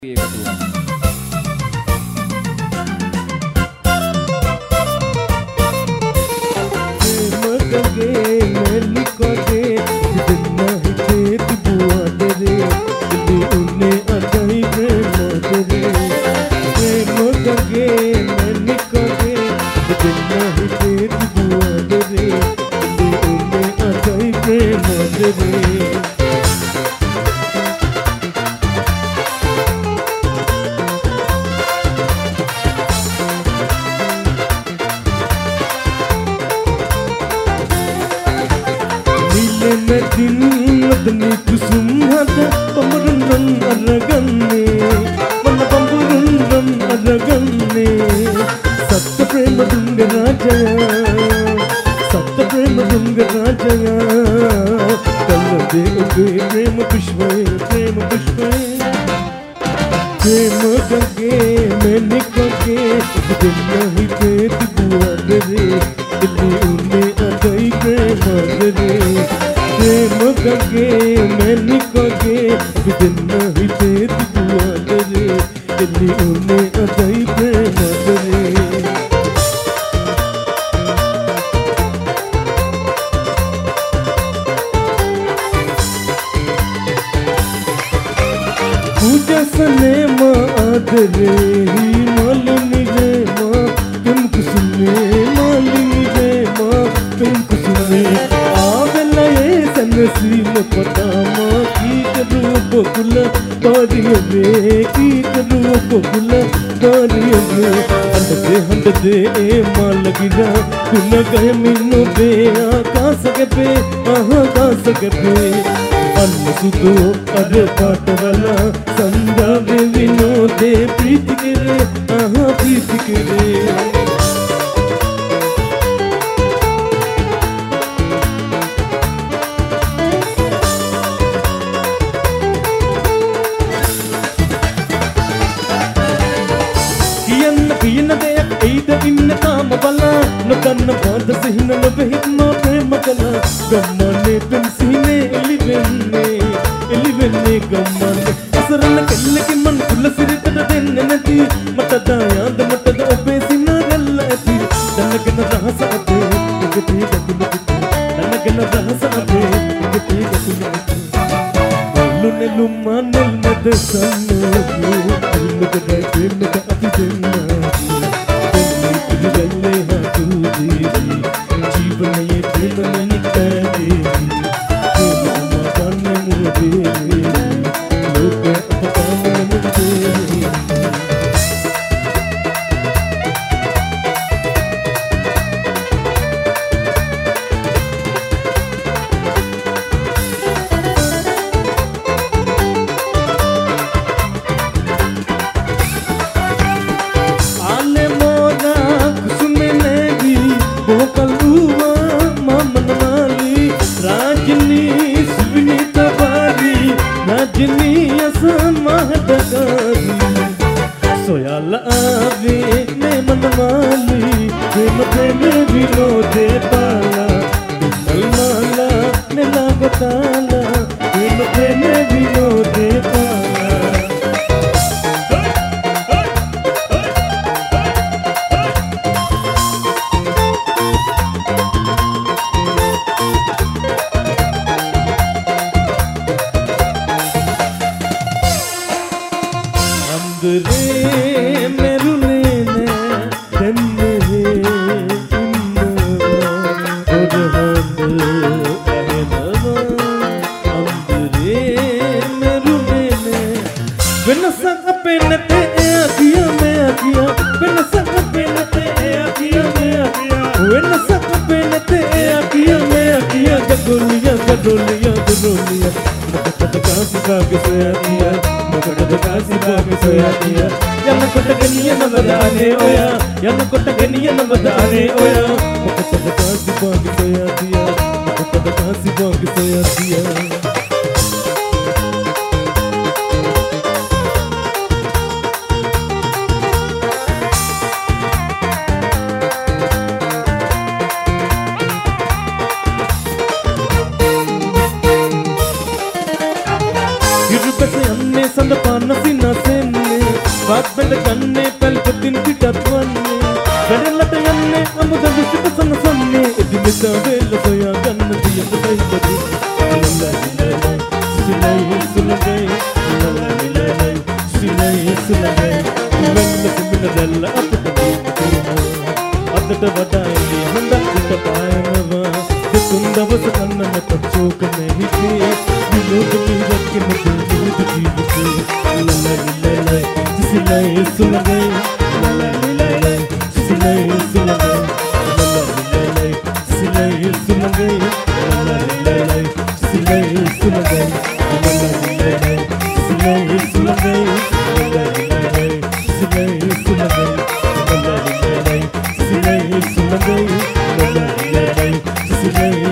Sandapanna sinna sen බෙද ගන්නේ පැල්පතින් පිටත් වන්නේ වැඩලට යන්නේ අමුද විසිට සනසන්නේ එදිනෙදා වේල සොයා ගන්න දියක සයිබදී ලලලලලයි සිලයි සුලගයි ලලලලලයි සිලයි සුලගයි වෙන්න සිමින දැල්ල අපට දීපිනවා අදට වඩා එන්නේ හොඳට පායනවා තුන් දවස කන්න නැත චෝක නැහිතේ විලෝක පිරක්කෙම දෙවිද ජීවිතේ ලලලලලයි සිලයි සුලගයි ලලලලලයි සිලයි සුලගයි ලලලලලයි සිලයි සුලගයි ලලලලලයි සිලයි සුලගයි ලලලලලයි සිලයි සුලගයි ලලලලලයි සිලයි සුලගයි ලලලලලයි සිලයි සුලගයි ලලලලලයි සිලයි